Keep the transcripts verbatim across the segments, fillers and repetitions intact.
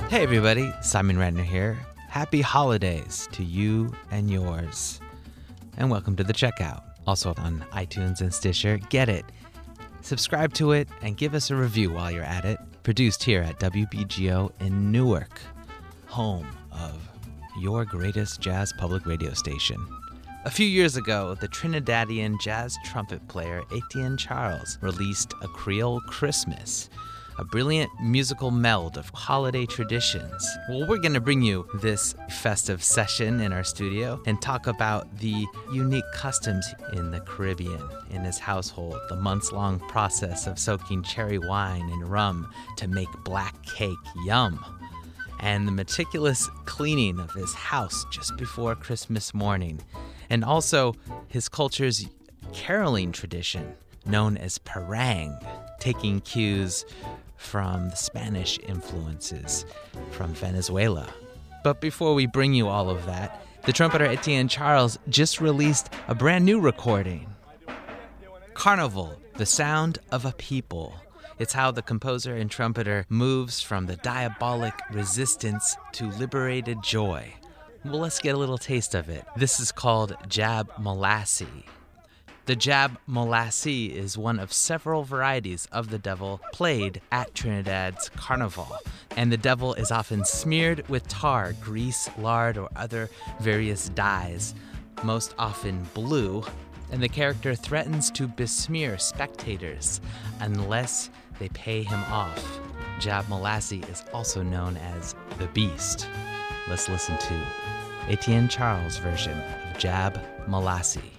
Hey everybody, Simon Ratner here. Happy holidays to you and yours. And welcome to The Checkout, also on iTunes and Stitcher. Get it. Subscribe to it and give us a review while you're at it. Produced here at W B G O in Newark, home of your greatest jazz public radio station. A few years ago, the Trinidadian jazz trumpet player Etienne Charles released A Creole Christmas, a brilliant musical meld of holiday traditions. Well, we're going to bring you this festive session in our studio and talk about the unique customs in the Caribbean, in his household, the months-long process of soaking cherry wine in rum to make black cake, yum, and the meticulous cleaning of his house just before Christmas morning, and also his culture's caroling tradition known as parang, taking cues from the Spanish influences from Venezuela. But before we bring you all of that, the trumpeter Etienne Charles just released a brand new recording. Carnival, the Sound of a People. It's how the composer and trumpeter moves from the diabolic resistance to liberated joy. Well, let's get a little taste of it. This is called Jab Molassee. The Jab Molassee is one of several varieties of the devil played at Trinidad's carnival, and the devil is often smeared with tar, grease, lard, or other various dyes, most often blue, and the character threatens to besmear spectators unless they pay him off. Jab Molassee is also known as the Beast. Let's listen to Etienne Charles' version of Jab Molassee.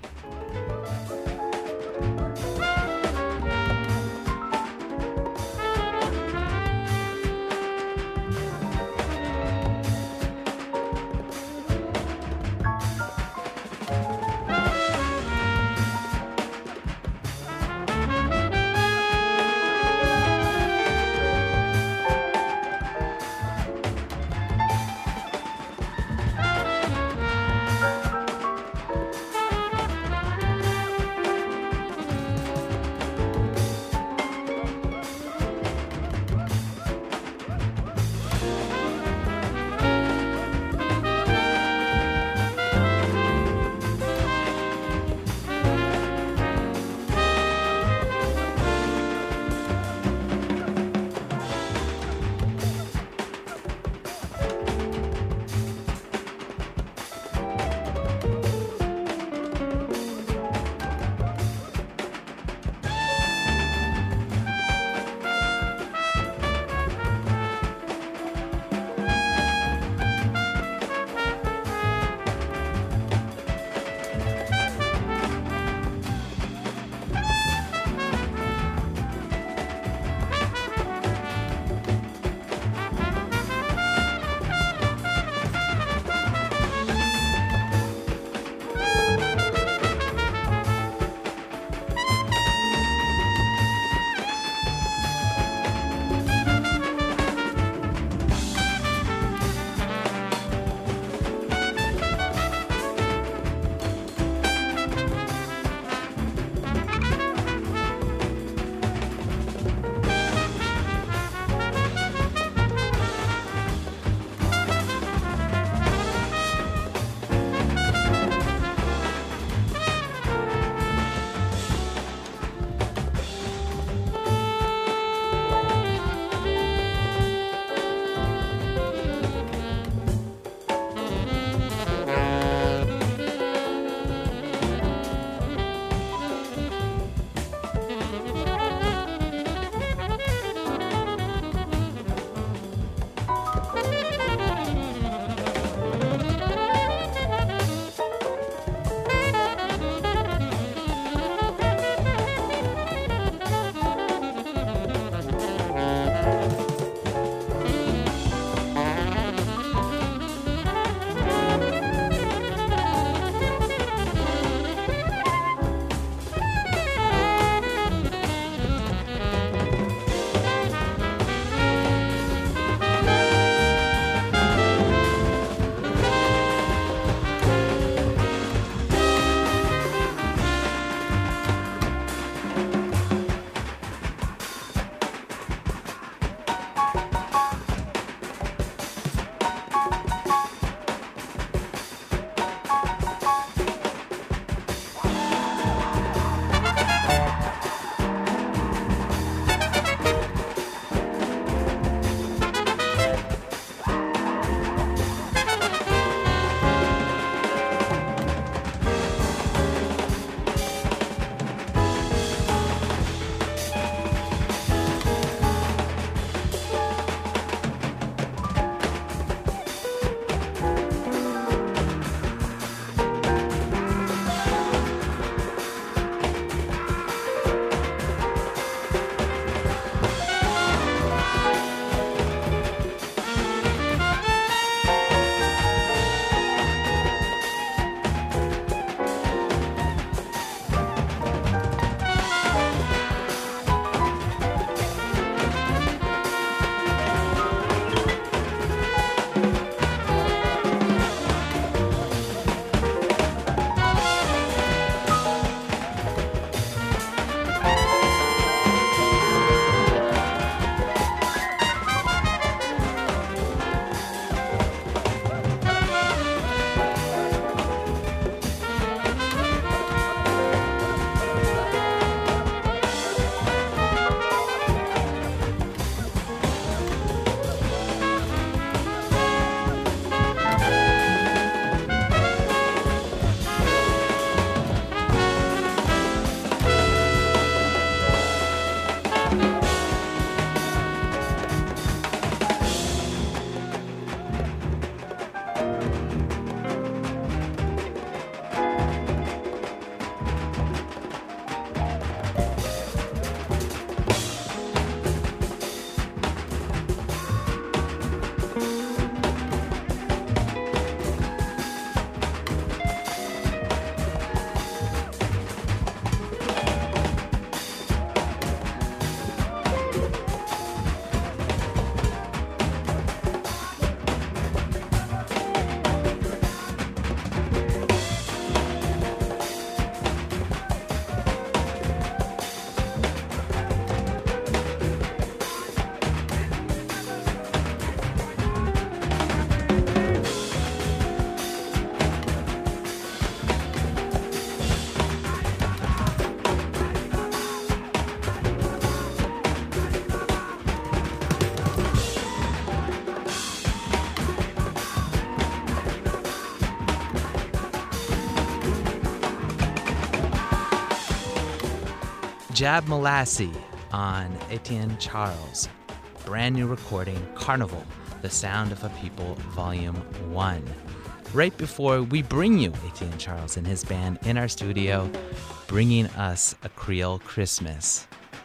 Jab Molassie on Etienne Charles' brand new recording, Carnival, The Sound of a People, Volume one. Right before we bring you Etienne Charles and his band in our studio, bringing us A Creole Christmas.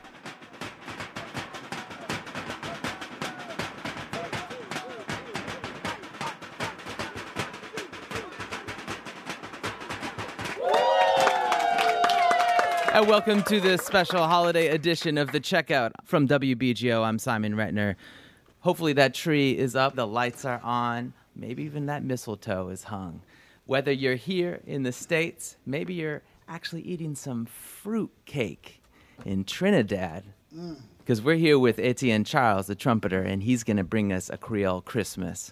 And welcome to this special holiday edition of The Checkout from W B G O. I'm Simon Retner. Hopefully that tree is up, the lights are on, maybe even that mistletoe is hung. Whether you're here in the States, maybe you're actually eating some fruit cake in Trinidad, because mm. we're here with Etienne Charles, the trumpeter, and he's going to bring us A Creole Christmas.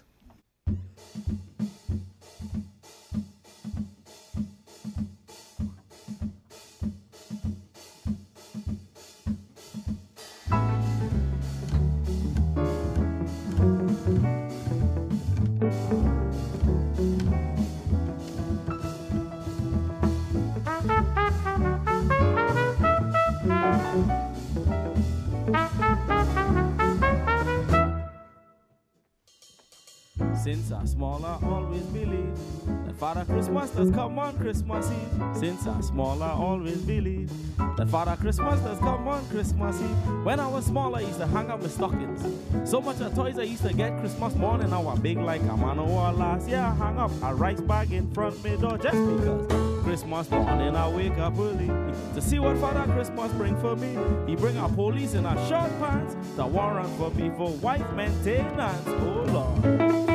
Since I small, I always believe that Father Christmas does come on Christmas Eve. Since I small, I always believe that Father Christmas does come on Christmas Eve. When I was small, I used to hang up my stockings. So much of toys I used to get Christmas morning. Now I'm big like a man or last year. I hang up a rice bag in front me door just because Christmas morning I wake up early to see what Father Christmas bring for me. He bring a police in a short pants, the warrant for me for wife maintenance. Oh Lord.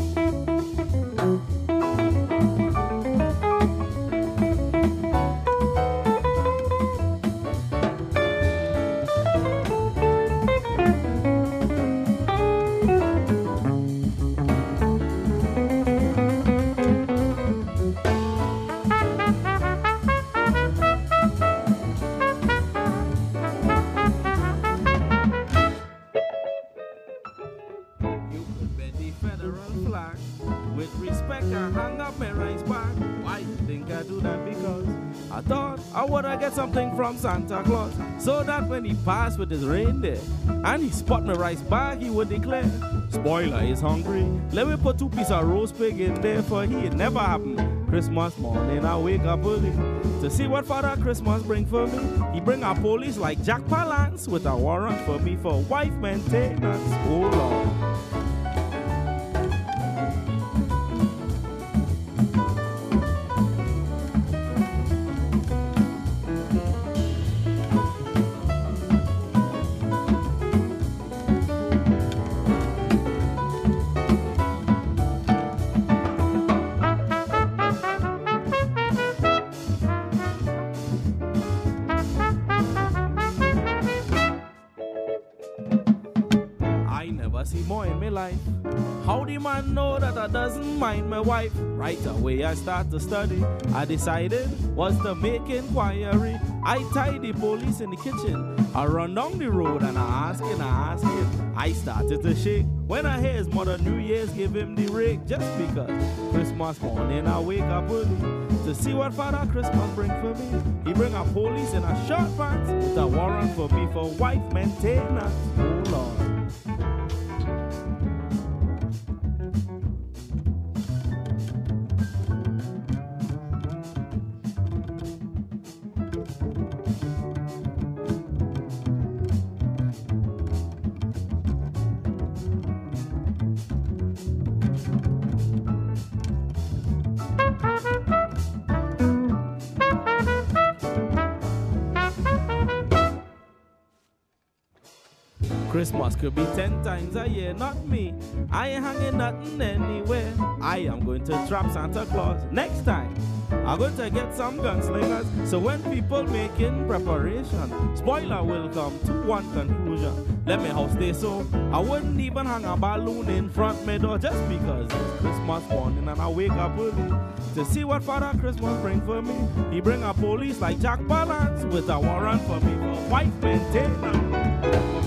Something from Santa Claus, so that when he passed with his reindeer and he spot my rice bag, he would declare, "Spoiler is hungry. Let me put two pieces of roast pig in there for he." It never happened. Christmas morning I wake up early to see what Father Christmas bring for me. He bring a police like Jack Palance with a warrant for me for wife maintenance. Oh Lord. How the man know that I doesn't mind my wife? Right away I start to study. I decided was to make inquiry. I tie the police in the kitchen. I run down the road and I ask him, I ask him. I started to shake when I hear his mother New Year's give him the rake. Just because Christmas morning I wake up early to see what Father Christmas bring for me. He bring a police in a short pants with a warrant for me for wife maintenance. Oh Lord. Christmas could be ten times a year, not me. I ain't hanging nothing anywhere. I am going to trap Santa Claus next time. I'm going to get some gunslingers, so when people making preparation, spoiler will come to one conclusion. Let me house stay so I wouldn't even hang a balloon in front my door just because it's Christmas morning and I wake up early to see what Father Christmas bring for me. He bring a police like Jack Palance with a warrant for me for wife maintenance.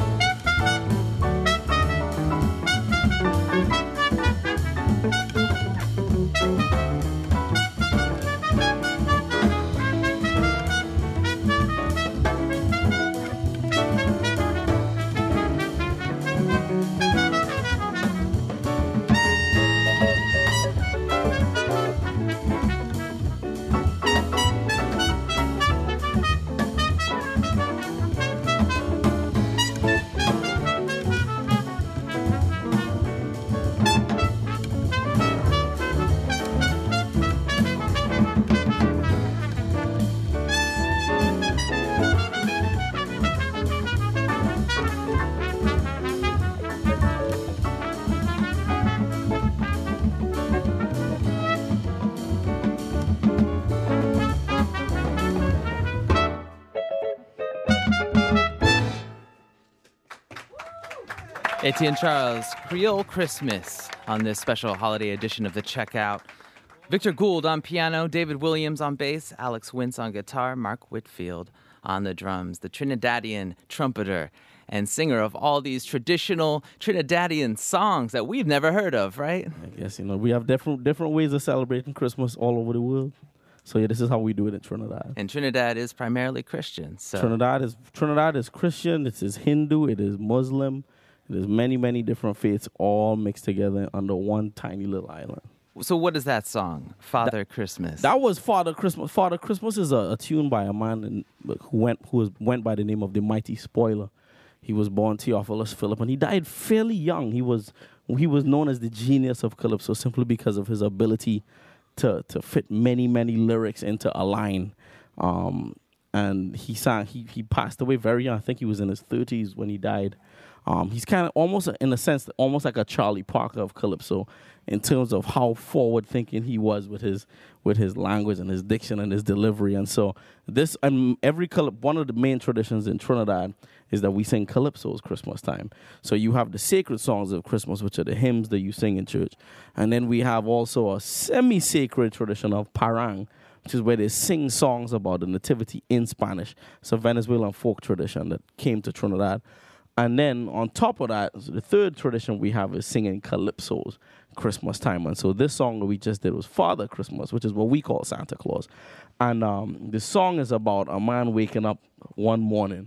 Etienne Charles, Creole Christmas on this special holiday edition of The Checkout. Victor Gould on piano, David Williams on bass, Alex Wintz on guitar, Mark Whitfield on the drums, the Trinidadian trumpeter and singer of all these traditional Trinidadian songs that we've never heard of, right? I guess, you know, we have different different ways of celebrating Christmas all over the world. So yeah, this is how we do it in Trinidad. And Trinidad is primarily Christian. So. Trinidad is Trinidad is Christian, it is Hindu, it is Muslim. There's many, many different faiths all mixed together under one tiny little island. So what is that song, Father that, Christmas? That was Father Christmas. Father Christmas is a, a tune by a man in, who went who was, went by the name of the Mighty Spoiler. He was born Theophilus Philip, and he died fairly young. He was he was known as the genius of Calypso simply because of his ability to to fit many, many lyrics into a line. Um, and he sang. He he passed away very young. I think he was in his thirties when he died. Um, he's kind of almost, in a sense, almost like a Charlie Parker of Calypso in terms of how forward-thinking he was with his with his language and his diction and his delivery. And so this, um, every one of the main traditions in Trinidad is that we sing calypsos Christmas time. So you have the sacred songs of Christmas, which are the hymns that you sing in church. And then we have also a semi-sacred tradition of parang, which is where they sing songs about the nativity in Spanish. It's a Venezuelan folk tradition that came to Trinidad. And then on top of that, the third tradition we have is singing calypsos Christmas time. And so this song that we just did was Father Christmas, which is what we call Santa Claus. And um, the song is about a man waking up one morning.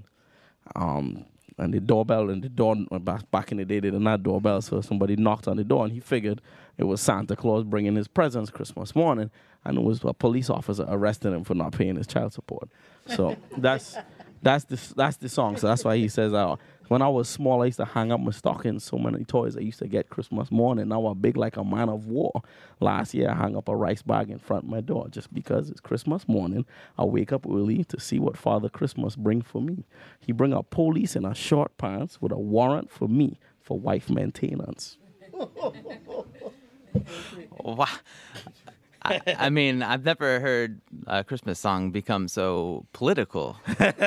Um, and the doorbell and the door, back, back in the day, they didn't have doorbells, so somebody knocked on the door and he figured it was Santa Claus bringing his presents Christmas morning. And it was a police officer arresting him for not paying his child support. So that's that's the, that's the song. So that's why he says, uh, when I was small, I used to hang up my stockings, so many toys I used to get Christmas morning. Now I'm big like a man of war. Last year, I hung up a rice bag in front of my door just because it's Christmas morning. I wake up early to see what Father Christmas bring for me. He bring a police in a short pants with a warrant for me for wife maintenance. Wow. I, I mean, I've never heard a Christmas song become so political.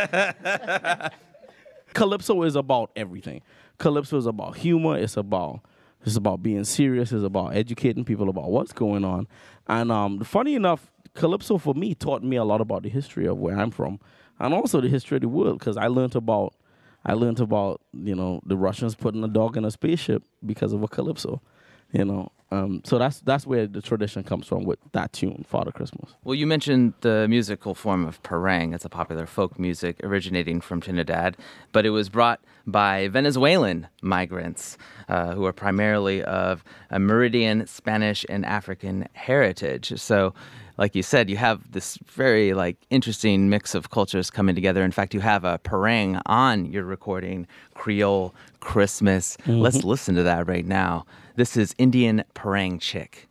Calypso is about everything. Calypso is about humor. It's about it's about being serious. It's about educating people about what's going on. And um, funny enough, Calypso for me taught me a lot about the history of where I'm from, and also the history of the world. Because I learned about I learned about you know the Russians putting a dog in a spaceship because of a calypso. You know, um, so that's that's where the tradition comes from with that tune, Father Christmas. Well, you mentioned the musical form of parang. It's a popular folk music originating from Trinidad, but it was brought by Venezuelan migrants uh, who are primarily of a Meridian, Spanish, and African heritage. So, like you said, you have this very like interesting mix of cultures coming together. In fact, you have a parang on your recording, Creole Christmas. Mm-hmm. Let's listen to that right now. This is Indian Parang Chick.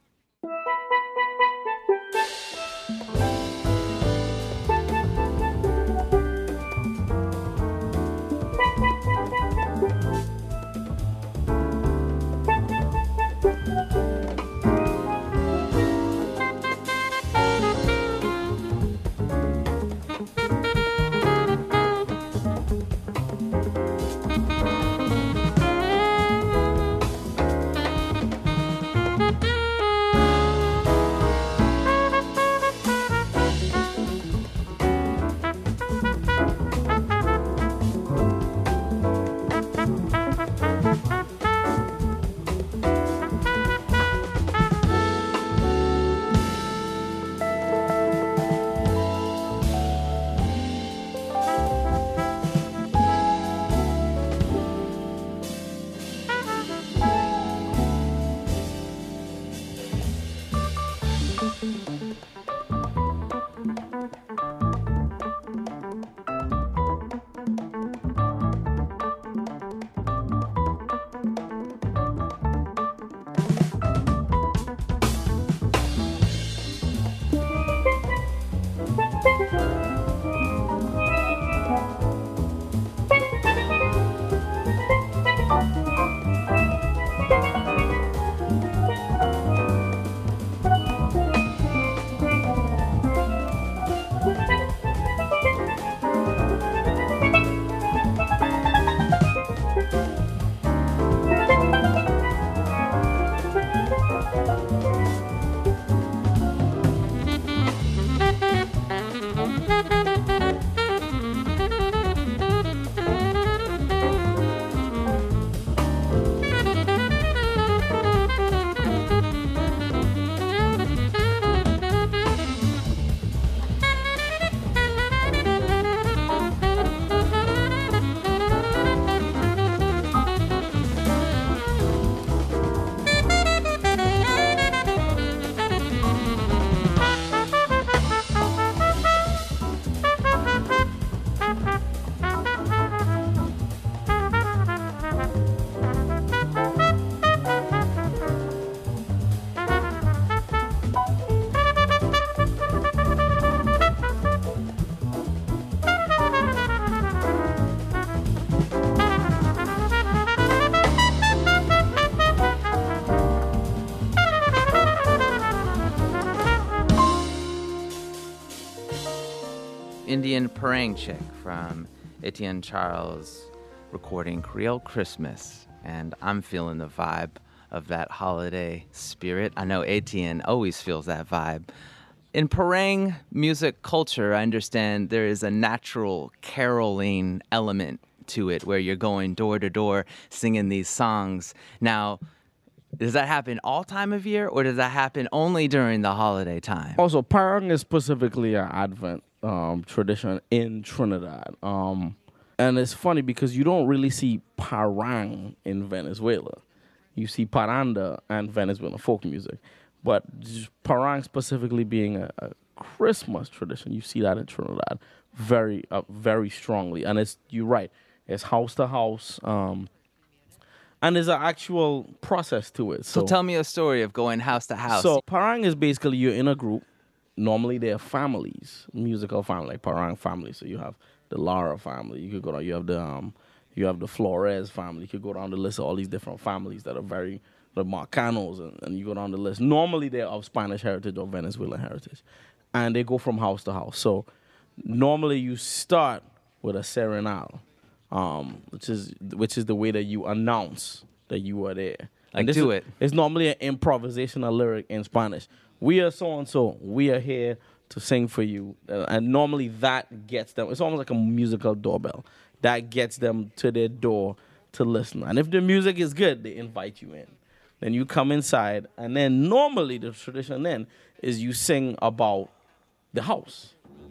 Etienne Perangchik from Etienne Charles recording Creole Christmas. And I'm feeling the vibe of that holiday spirit. I know Etienne always feels that vibe. In Parang music culture, I understand there is a natural caroling element to it where you're going door to door singing these songs. Now, does that happen all time of year, or does that happen only during the holiday time? Also, Parang is specifically an Advent um, tradition in Trinidad. Um, and it's funny because you don't really see Parang in Venezuela. You see Paranda and Venezuelan folk music. But Parang specifically being a, a Christmas tradition, you see that in Trinidad very, uh, very strongly. And it's, you're right, it's house to house. Um, And there's an actual process to it. So, so tell me a story of going house to house. So Parang is basically you're in a group. Normally they're families, musical family, like Parang family. So you have the Lara family. You could go down. You have the um, you have the Flores family. You could go down the list of all these different families that are very the Marcanos, and, and you go down the list. Normally they're of Spanish heritage or Venezuelan heritage, and they go from house to house. So normally you start with a serenal. Um, which is which is the way that you announce that you are there. Like, do is, it. It's normally an improvisational lyric in Spanish. We are so and so. We are here to sing for you, uh, and normally that gets them. It's almost like a musical doorbell that gets them to their door to listen. And if the music is good, they invite you in. Then you come inside, and then normally the tradition then is you sing about the house.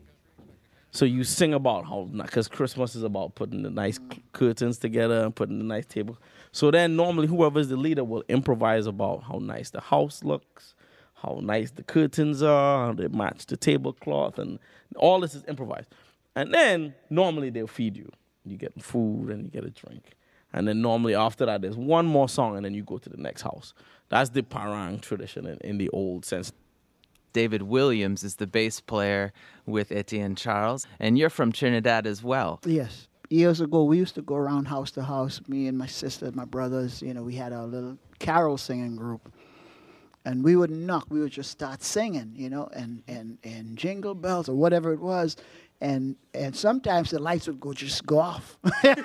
So you sing about how, because Christmas is about putting the nice curtains together and putting the nice table. So then normally whoever's the leader will improvise about how nice the house looks, how nice the curtains are, how they match the tablecloth, and all this is improvised. And then normally they'll feed you. You get food and you get a drink. And then normally after that, there's one more song and then you go to the next house. That's the Parang tradition in, in the old sense. David Williams is the bass player with Etienne Charles, and you're from Trinidad as well. Yes. Years ago, we used to go around house to house, me and my sister, my brothers, you know, we had our little carol singing group. And we would knock, we would just start singing, you know, and, and, and jingle bells or whatever it was. And and sometimes the lights would go just go off.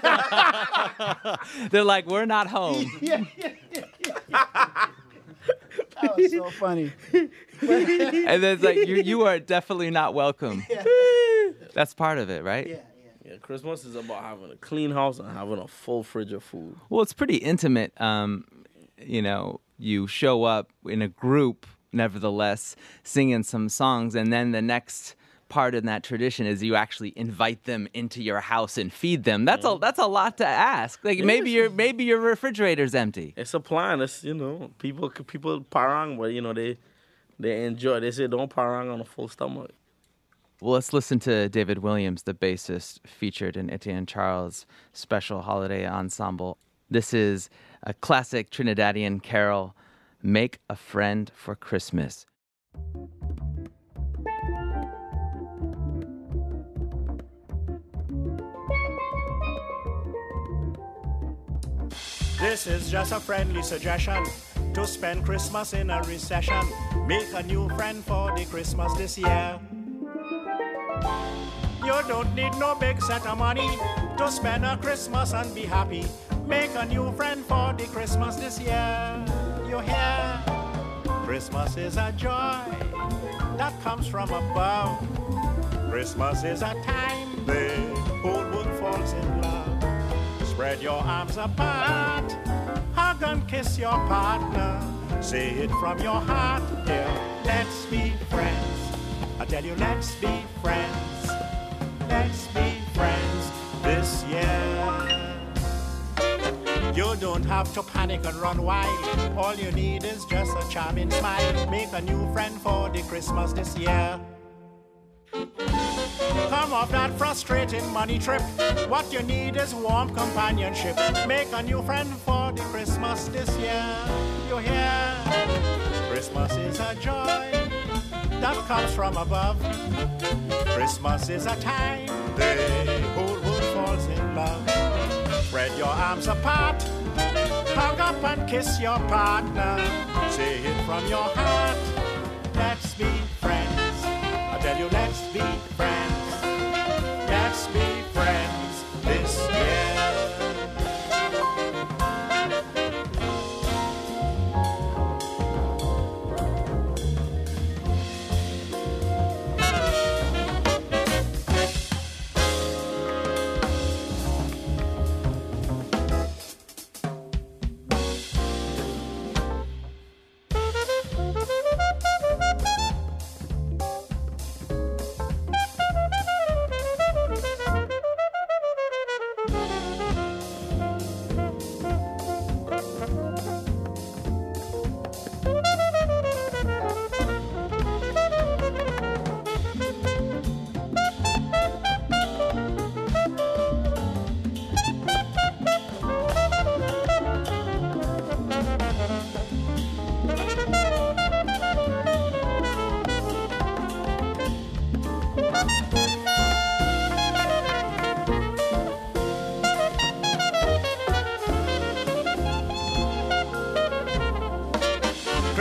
They're like, we're not home. yeah, yeah, yeah, yeah. That was so funny. And then it's like, you you are definitely not welcome. Yeah. That's part of it, right? Yeah, yeah. Yeah, Christmas is about having a clean house and having a full fridge of food. Well, it's pretty intimate. Um, you know, you show up in a group, nevertheless, singing some songs, and then the next part in that tradition is you actually invite them into your house and feed them. That's a that's a lot to ask. Like, maybe your maybe your refrigerator's empty. It's a plan. It's, you know, people people parang, but you know they they enjoy. They say don't parang on a full stomach. Well, let's listen to David Williams, the bassist featured in Etienne Charles' special holiday ensemble. This is a classic Trinidadian carol, "Make a Friend for Christmas." This is just a friendly suggestion to spend Christmas in a recession. Make a new friend for the Christmas this year. You don't need no big set of money to spend a Christmas and be happy. Make a new friend for the Christmas this year. You hear? Christmas is a joy that comes from above. Christmas is a time the whole world falls in love. Spread your arms apart, hug and kiss your partner. Say it from your heart, dear. Let's be friends. I tell you, let's be friends. Let's be friends this year. You don't have to panic and run wild. All you need is just a charming smile. Make a new friend for the Christmas this year. Come off that frustrating money trip. What you need is warm companionship. Make a new friend for the Christmas this year. You hear? Christmas is a joy that comes from above. Christmas is a time the whole world falls in love. Spread your arms apart, hug up and kiss your partner. Say it from your heart. Let's be friends. I tell you, let's be friends.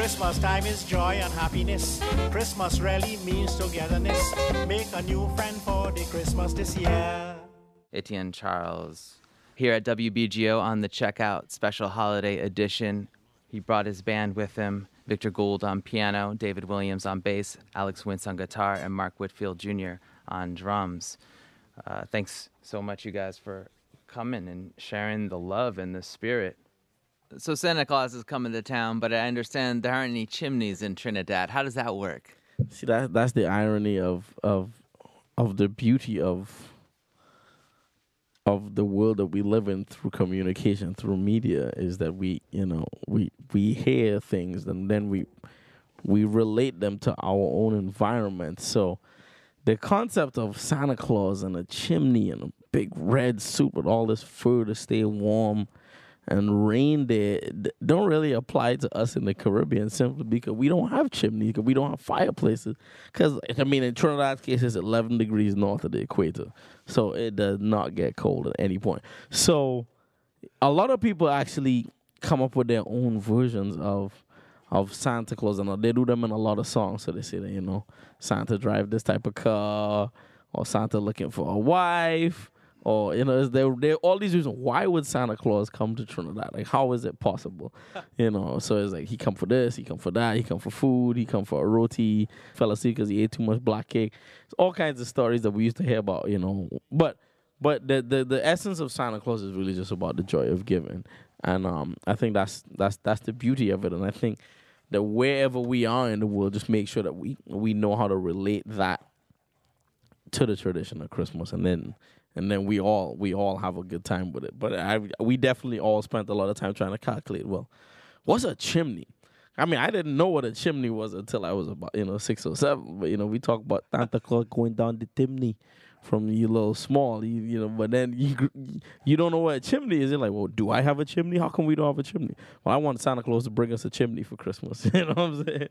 Christmas time is joy and happiness. Christmas really means togetherness. Make a new friend for the Christmas this year. Etienne Charles here at W B G O on the Checkout Special Holiday Edition. He brought his band with him. Victor Gould on piano, David Williams on bass, Alex Wintz on guitar, and Mark Whitfield Junior on drums. Uh, thanks so much, you guys, for coming and sharing the love and the spirit. So Santa Claus is coming to town, but I understand there aren't any chimneys in Trinidad. How does that work? See, that that's the irony of of of the beauty of of the world that we live in through communication, through media, is that we, you know, we we hear things and then we we relate them to our own environment. So the concept of Santa Claus and a chimney and a big red suit with all this fur to stay warm and reindeer don't really apply to us in the Caribbean, simply because we don't have chimneys, because we don't have fireplaces. Because, I mean, in Trinidad's case, it's eleven degrees north of the equator, so it does not get cold at any point. So a lot of people actually come up with their own versions of of Santa Claus, and they do them in a lot of songs. So they say that, you know, Santa drive this type of car, or Santa looking for a wife, or, you know, there there all these reasons. Why would Santa Claus come to Trinidad? Like, how is it possible? You know, so it's like he come for this, he come for that, he come for food, he come for a roti, fell asleep because he ate too much black cake. It's all kinds of stories that we used to hear about, you know. But but the the, the essence of Santa Claus is really just about the joy of giving, and um, I think that's that's that's the beauty of it. And I think that wherever we are in the world, just make sure that we we know how to relate that to the tradition of Christmas, and then. And then we all we all have a good time with it. But I we definitely all spent a lot of time trying to calculate, well, what's a chimney? I mean, I didn't know what a chimney was until I was about, you know, six or seven. But, you know, we talk about Santa Claus going down the chimney from you little small, you, you know, but then you you don't know what a chimney is. You're like, well, do I have a chimney? How come we don't have a chimney? Well, I want Santa Claus to bring us a chimney for Christmas. You know what I'm saying?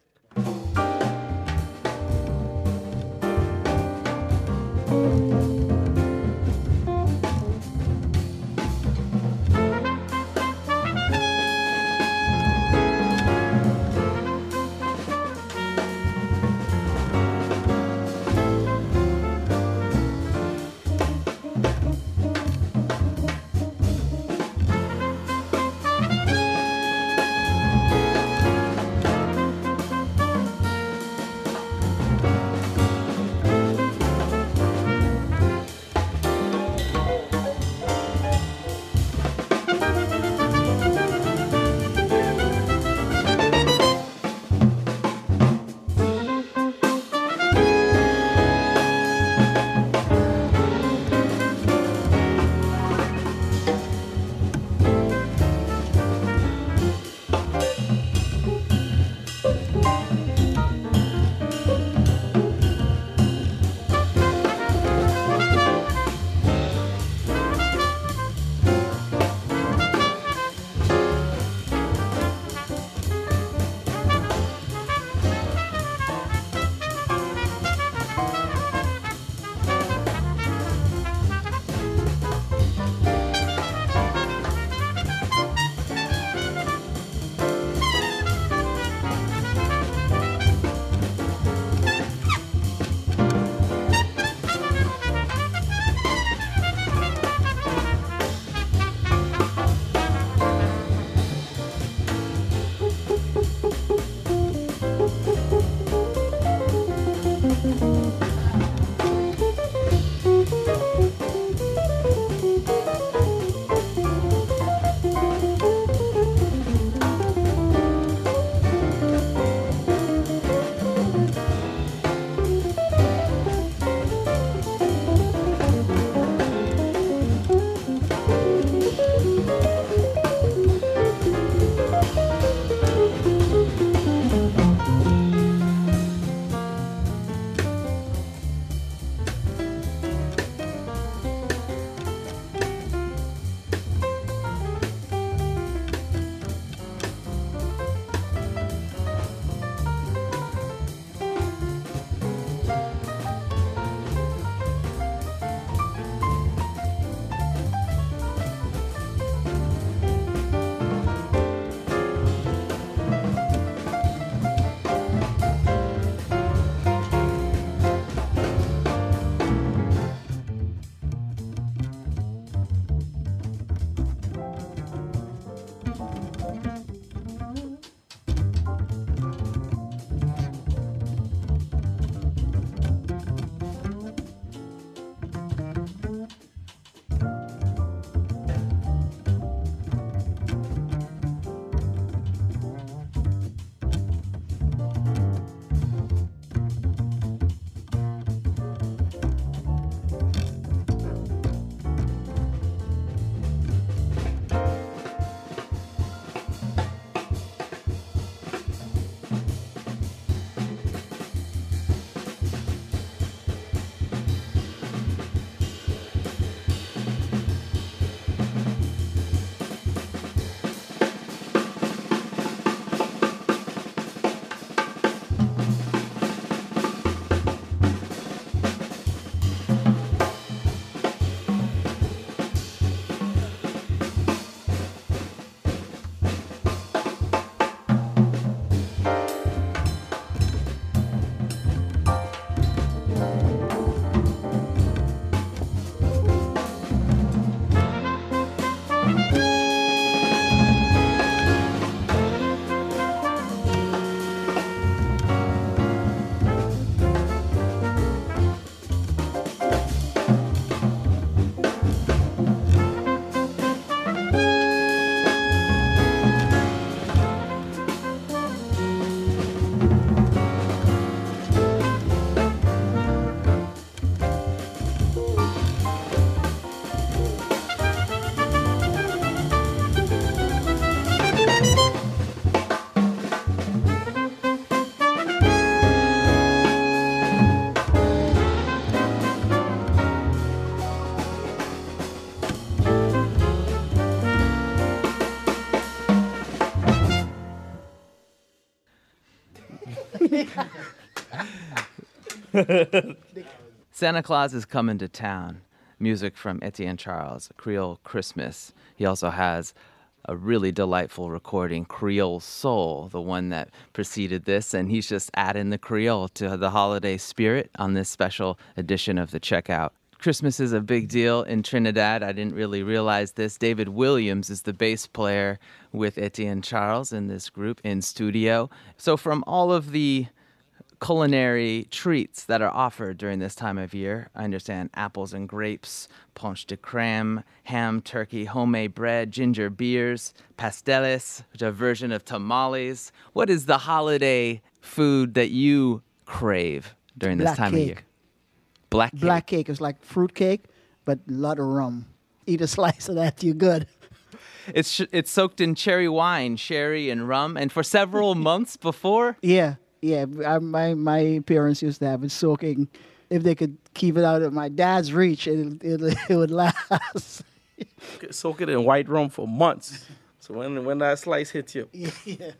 Santa Claus is coming to town. Music from Etienne Charles, Creole Christmas. He also has a really delightful recording, Creole Soul, the one that preceded this, and he's just adding the Creole to the holiday spirit on this special edition of the Checkout. Christmas is a big deal in Trinidad. I didn't really realize this. David Williams is the bass player with Etienne Charles in this group in studio. So from all of the culinary treats that are offered during this time of year, I understand apples and grapes, ponche de crème, ham, turkey, homemade bread, ginger beers, pasteles, which are a version of tamales. What is the holiday food that you crave during this Black time cake. of year? Black cake. Black cake is like fruit cake, but a lot of rum. Eat a slice of that, you're good. It's sh- it's soaked in cherry wine, sherry and rum, and for several months before. Yeah, yeah. I, my my parents used to have it soaking. If they could keep it out of my dad's reach, it it, it would last. Soak it in white rum for months. So when when that slice hits you, Yeah.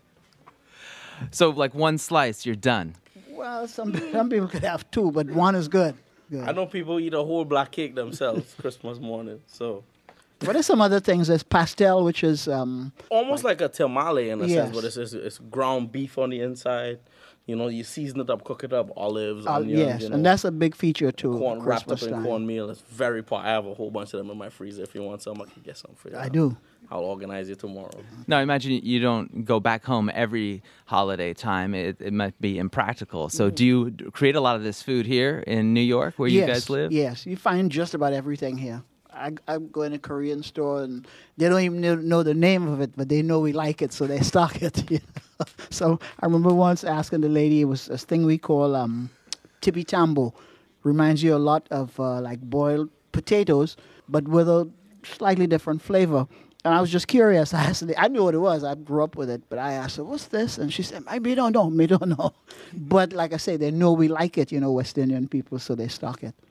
So like one slice, you're done. Well, some some people could have two, but one is good. Good. I know people eat a whole black cake themselves Christmas morning. So What are some other things? There's pastel, which is um, almost like, like a tamale in a Yes. sense, but it's, it's it's ground beef on the inside. You know, you season it up, cook it up, olives, uh, onions. yes, you know, and that's a big feature too. corn wrapped Christmas up in time. cornmeal. It's very popular. I have a whole bunch of them in my freezer. If you want some, I can get some for you. I do. I'll organize it tomorrow. Now, I imagine you don't go back home every holiday time. It, it might be impractical. So do you d- create a lot of this food here in New York where you yes, guys live? Yes, you find just about everything here. I, I go in a Korean store and they don't even know, know the name of it, but they know we like it, so they stock it. You know? So I remember once asking the lady, it was this thing we call um, tibi tambo. Reminds you a lot of uh, like boiled potatoes, but with a slightly different flavor. And I was just curious. I asked her, I knew what it was. I grew up with it, but I asked her, "What's this?" And she said, "I don't know. Me don't know." But like I say, they know we like it. You know, West Indian people, so they stock it.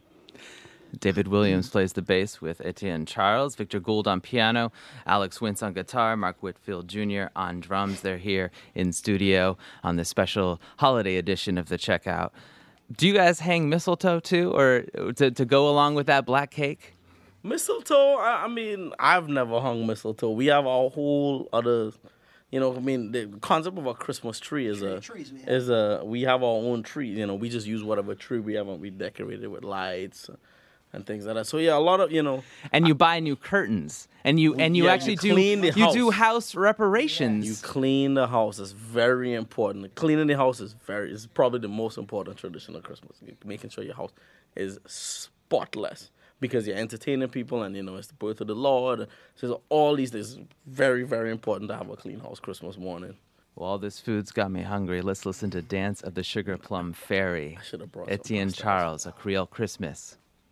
David Williams plays the bass with Etienne Charles, Victor Gould on piano, Alex Wintz on guitar, Mark Whitfield Junior on drums. They're here in studio on this special holiday edition of the Checkout. Do you guys hang mistletoe too, or to, to go along with that black cake? Mistletoe, I, I mean, I've never hung mistletoe. We have our whole other, you know, I mean, the concept of a Christmas tree is a, trees we have. is a, we have our own tree. You know, we just use whatever tree we have and we decorate it with lights and things like that. So yeah, a lot of, you know. And you buy new curtains, and you and you Yeah, actually you do clean the you do house. house reparations. You clean the house. It's very important. Cleaning the house is very is probably the most important tradition of Christmas. Making sure your house is spotless because you're entertaining people, and you know it's the birth of the Lord. So all these things. It's very very important to have a clean house Christmas morning. Well, all this food's got me hungry. Let's listen to Dance of the Sugar Plum Fairy. I should have brought some Etienne pastels. Charles, A Creole Christmas.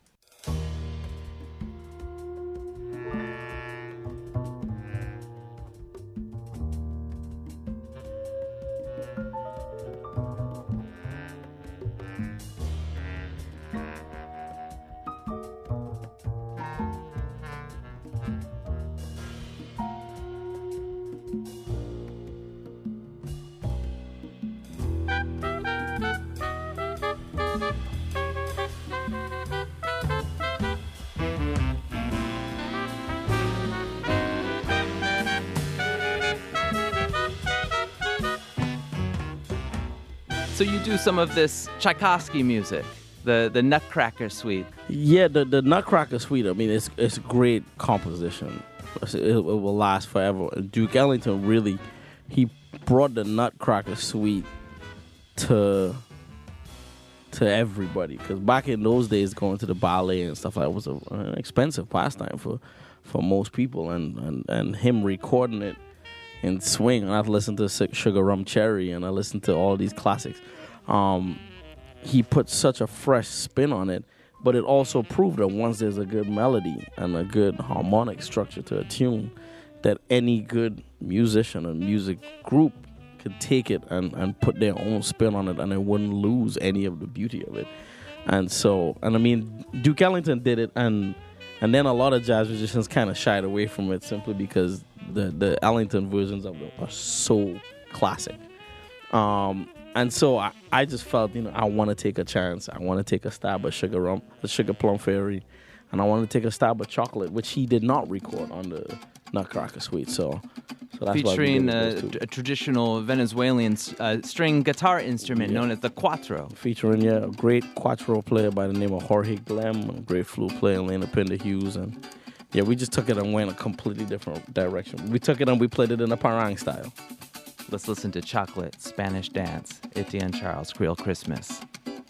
So you do some of this Tchaikovsky music, the, the Nutcracker Suite. Yeah, the the Nutcracker Suite. I mean, it's it's great composition. It, it will last forever. Duke Ellington really, he brought the Nutcracker Suite to to everybody. Because back in those days, going to the ballet and stuff like that was a, an expensive pastime for for most people, and, and, and him recording it in swing. And I've listened to Sugar Rum Cherry, and I listened to all these classics. Um, he put such a fresh spin on it, but it also proved that once there's a good melody and a good harmonic structure to a tune, that any good musician or music group could take it and, and put their own spin on it, and it wouldn't lose any of the beauty of it. And so, and I mean, Duke Ellington did it, and and then a lot of jazz musicians kind of shied away from it simply because the, the Ellington versions of it are so classic. Um, and so I, I just felt, you know, I want to take a chance. I want to take a stab at Sugar Rum, the Sugar Plum Fairy, and I want to take a stab at Chocolate, which he did not record on the Nutcracker Suite. So, so that's featuring why we a, did those two. a traditional Venezuelan uh, string guitar instrument Yeah. known as the cuatro. Featuring, yeah, a great cuatro player by the name of Jorge Glem, a great flute player, Lena Pinder Hughes, and yeah, we just took it and went a completely different direction. We took it and we played it in a parang style. Let's listen to Chocolate, Spanish Dance, Etienne Charles, Creole Christmas.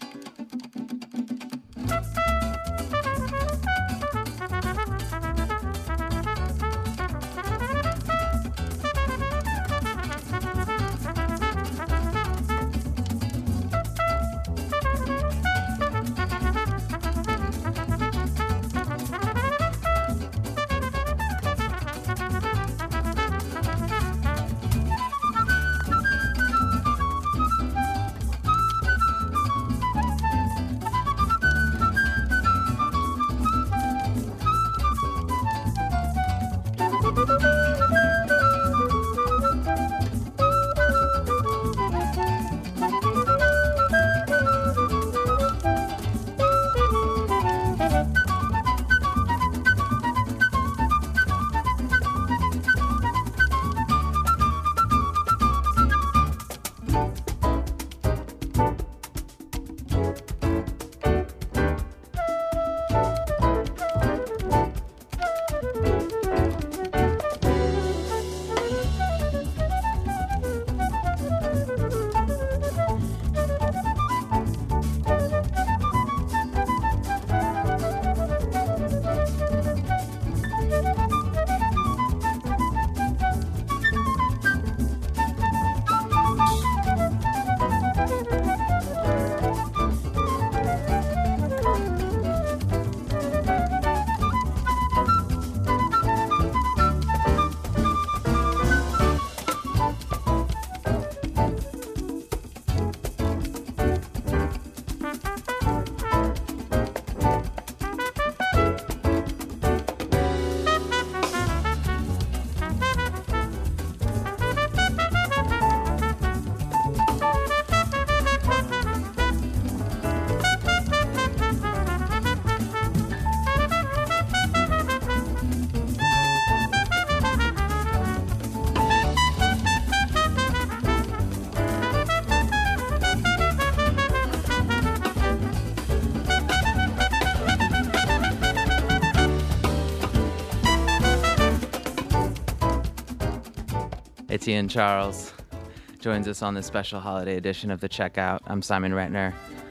Etienne Charles joins us on this special holiday edition of The Checkout. I'm Simon Ratner.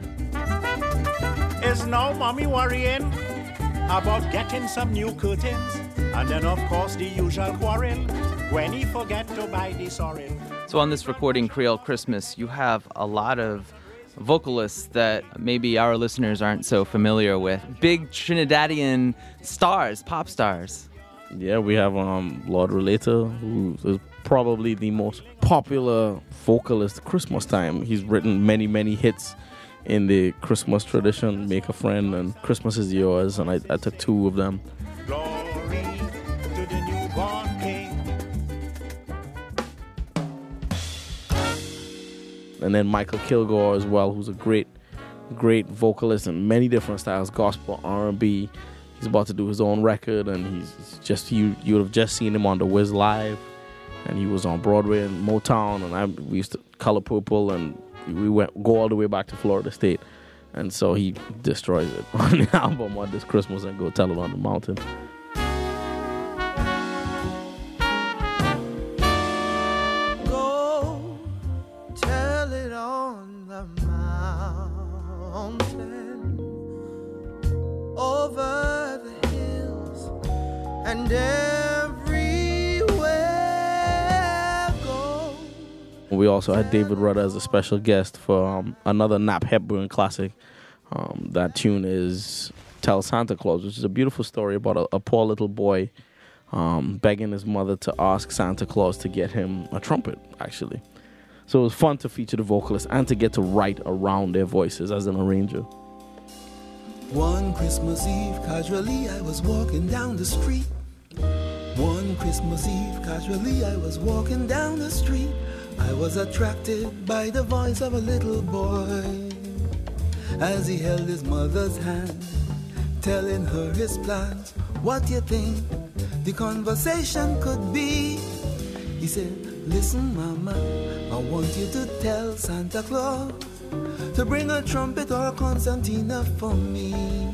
Is now mommy worrying about getting some new curtains? And then, of course, the usual quarrel when he forget to buy the sorrel. So on this recording, Creole Christmas, you have a lot of vocalists that maybe our listeners aren't so familiar with. Big Trinidadian stars, pop stars. Yeah, we have um Lord Relator, who is probably the most popular vocalist Christmas time. He's written many, many hits in the Christmas tradition, Make a Friend and Christmas Is Yours, and I, I took two of them. Glory to the newborn king. And then Michael Kilgore as well, who's a great, great vocalist in many different styles, gospel, R and B. He's about to do his own record, and he's just, you you would have just seen him on The Wiz Live, and he was on Broadway and Motown, and I we used to Color Purple, and we went go all the way back to Florida State, and so he destroys it on the album on this Christmas and Go Tell It on the Mountain. Go tell it on the mountain, over the hills, and everywhere go. We also had David Rudder as a special guest for um, another Nap Hepburn classic. Um, that tune is Tell Santa Claus, which is a beautiful story about a, a poor little boy um, begging his mother to ask Santa Claus to get him a trumpet, actually. So it was fun to feature the vocalists and to get to write around their voices as an arranger. One Christmas Eve, casually I was walking down the street One Christmas Eve, casually I was walking down the street. I was attracted by the voice of a little boy as he held his mother's hand, telling her his plans. What you think the conversation could be? He said, listen, Mama, I want you to tell Santa Claus to bring a trumpet or a concertina for me.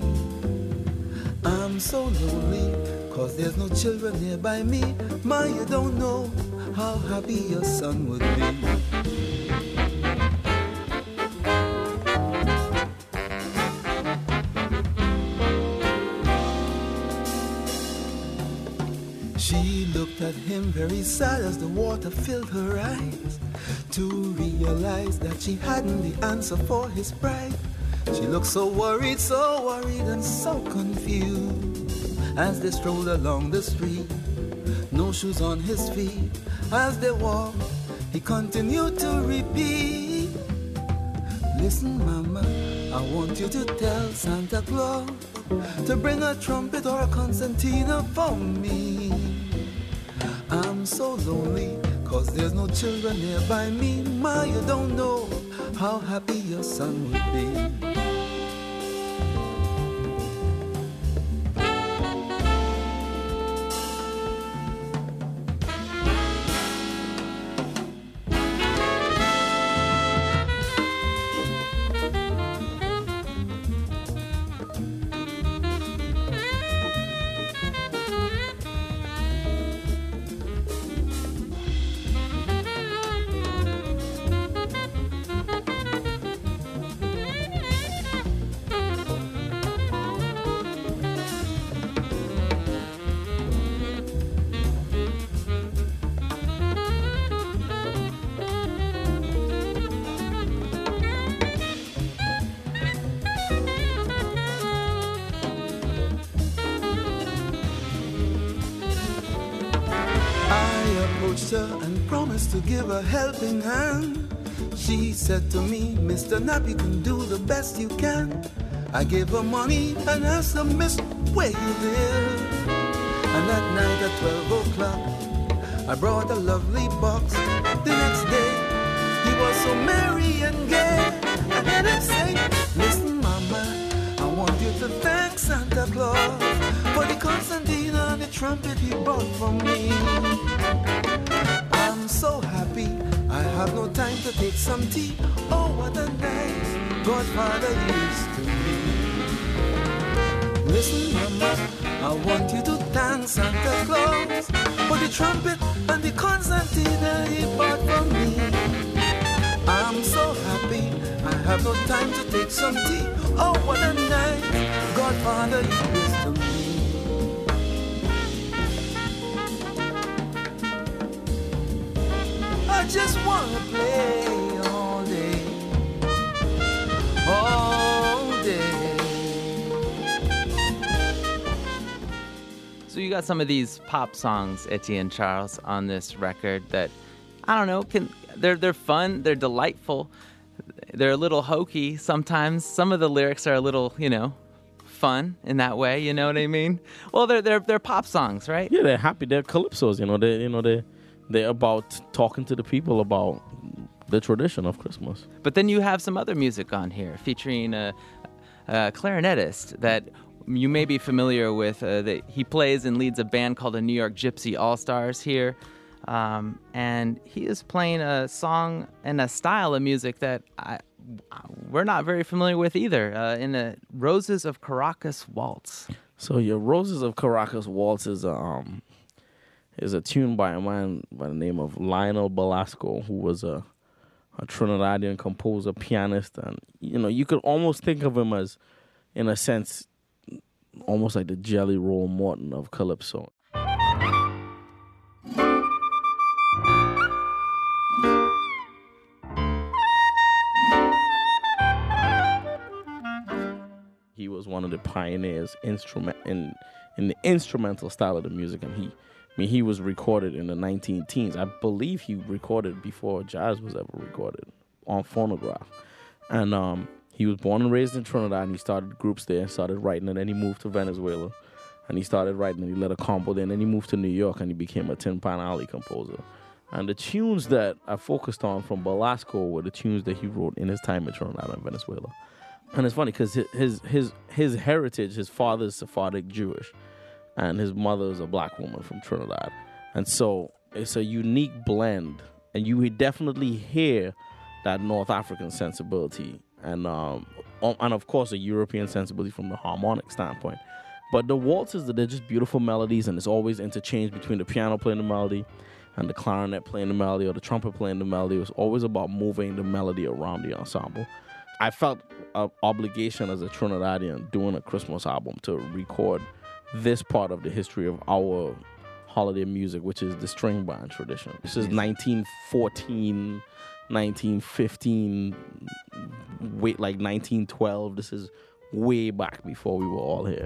I'm so lonely, cause there's no children nearby me. Ma, you don't know how happy your son would be. She looked at him very sad as the water filled her eyes, to realize that she hadn't the answer for his pride. She looked so worried, so worried and so confused as they strolled along the street, no shoes on his feet. As they walked, he continued to repeat, listen, Mama, I want you to tell Santa Claus to bring a trumpet or a concertina for me. I'm so lonely, cause there's no children nearby me. Ma, you don't know how happy your son would be. And promised to give a helping hand. She said to me, Mister Knapp, you can do the best you can. I gave her money and asked her, Miss, where you live? And that night at twelve o'clock, I brought a lovely box. The next day, he was so merry and gay. I heard him say, listen, Mama, I want you to thank Santa Claus for the concertina and the trumpet he bought for me. I'm so happy, I have no time to take some tea. Oh, what a nice Godfather used to be. Listen, Mama, I want you to thank Santa Claus for the trumpet and the concertina he bought for me. I'm so happy, I have no time to take some tea. Oh, what a nice Godfather used to be. I just wanna play all day, all day. So you got some of these pop songs, Etienne Charles, on this record that, I don't know, can they're they're fun, they're delightful, they're a little hokey sometimes. Some of the lyrics are a little, you know, fun in that way. You know what I mean? Well, they're they're they're pop songs, right? Yeah, they're happy. They're calypsos. You know, they you know they. They're about talking to the people about the tradition of Christmas. But then you have some other music on here featuring a, a clarinetist that you may be familiar with. Uh, that he plays and leads a band called the New York Gypsy All-Stars here. Um, and he is playing a song and a style of music that I, we're not very familiar with either, uh, in the Roses of Caracas Waltz. So your Roses of Caracas Waltz is a... Um, is a tune by a man by the name of Lionel Belasco, who was a, a Trinidadian composer, pianist, and you know you could almost think of him as, in a sense, almost like the Jelly Roll Morton of calypso. He was one of the pioneers instrument in in the instrumental style of the music, and he. I mean, he was recorded in the nineteen teens. I believe he recorded before jazz was ever recorded on phonograph. And um, he was born and raised in Trinidad, and he started groups there and started writing, and then he moved to Venezuela. and he started writing, and he let a combo there, and then he moved to New York, and he became a Tin Pan Alley composer. And the tunes that I focused on from Belasco were the tunes that he wrote in his time in Trinidad and Venezuela. And it's funny because his his his heritage, his father's Sephardic Jewish, and his mother is a black woman from Trinidad. And so it's a unique blend, and you would definitely hear that North African sensibility, and um, and of course a European sensibility from the harmonic standpoint. But the waltzes, they're just beautiful melodies, and it's always interchanged between the piano playing the melody and the clarinet playing the melody or the trumpet playing the melody. It was always about moving the melody around the ensemble. I felt an obligation as a Trinidadian doing a Christmas album to record this part of the history of our holiday music, which is the string band tradition. This is nineteen fourteen, nineteen fifteen, wait, like nineteen twelve. This is way back before we were all here.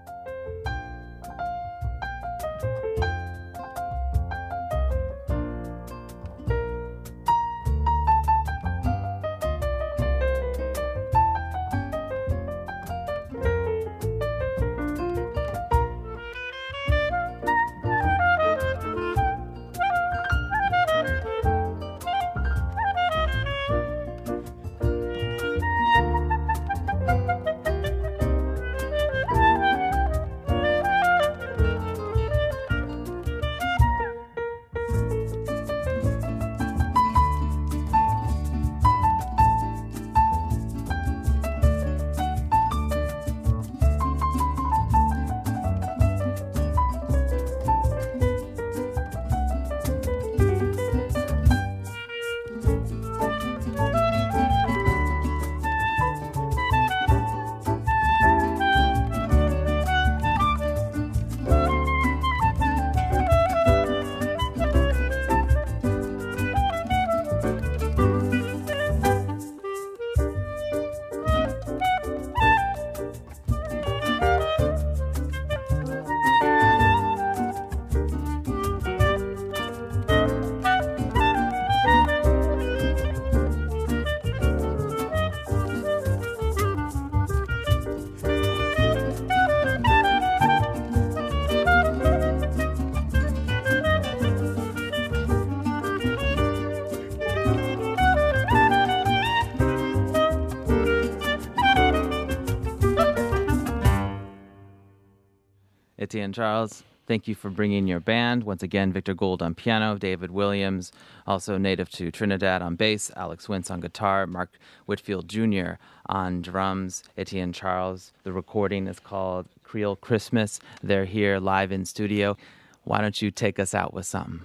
Etienne Charles, thank you for bringing your band. Once again, Victor Gould on piano, David Williams, also native to Trinidad, on bass, Alex Wintz on guitar, Mark Whitfield Junior on drums, Etienne Charles. The recording is called Creole Christmas. They're here live in studio. Why don't you take us out with something?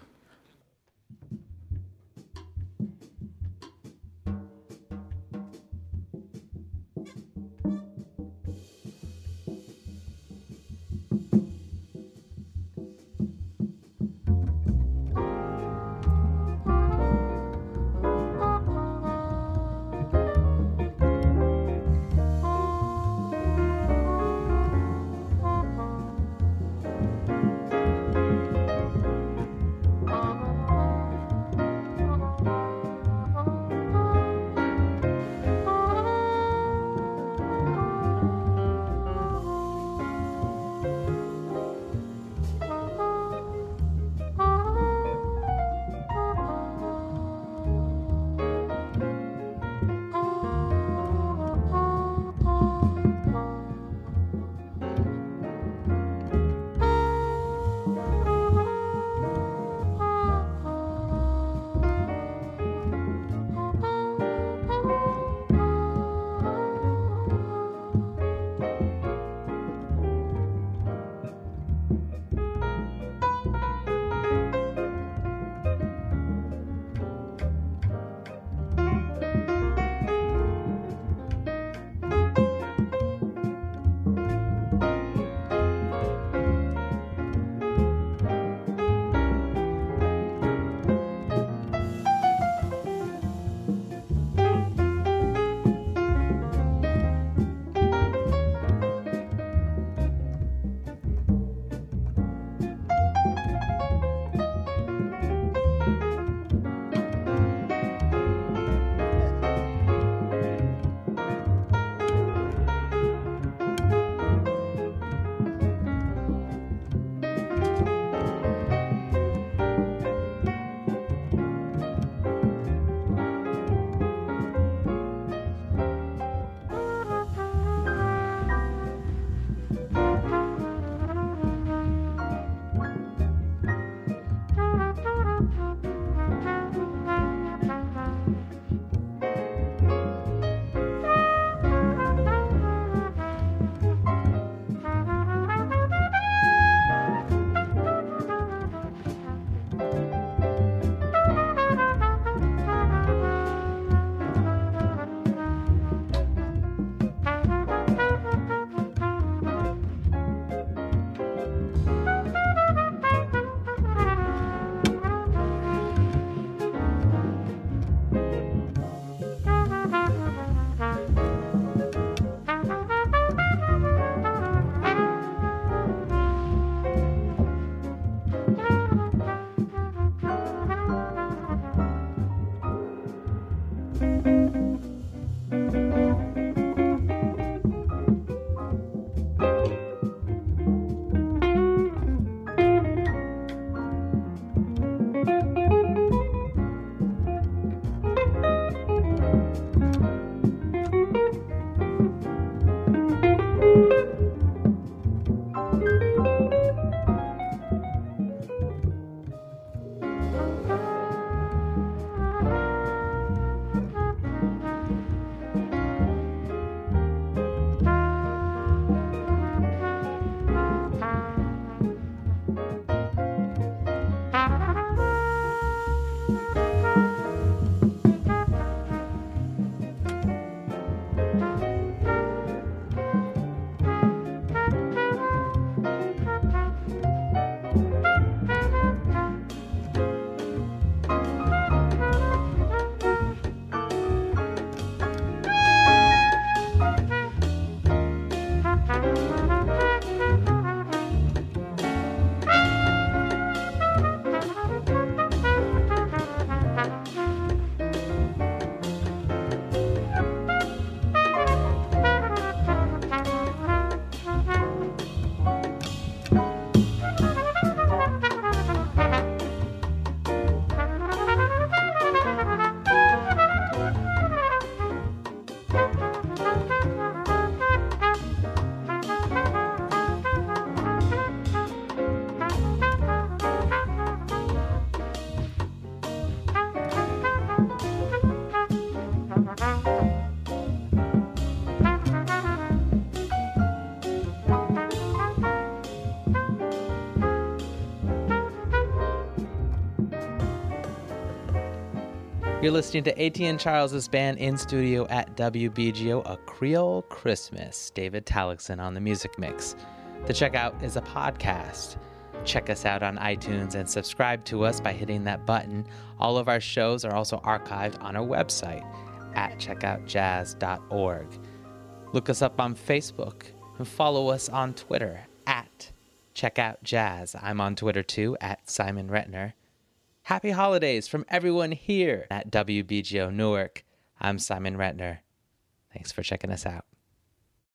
You're listening to A T and Charles's band in studio at W B G O, A Creole Christmas. David Talixon on the music mix. The Checkout is a podcast. Check us out on iTunes and subscribe to us by hitting that button. All of our shows are also archived on our website at checkout jazz dot org. Look us up on Facebook and follow us on Twitter at checkoutjazz. I'm on Twitter too, at Simon Retner. Happy holidays from everyone here at W B G O Newark. I'm Simon Retner. Thanks for checking us out.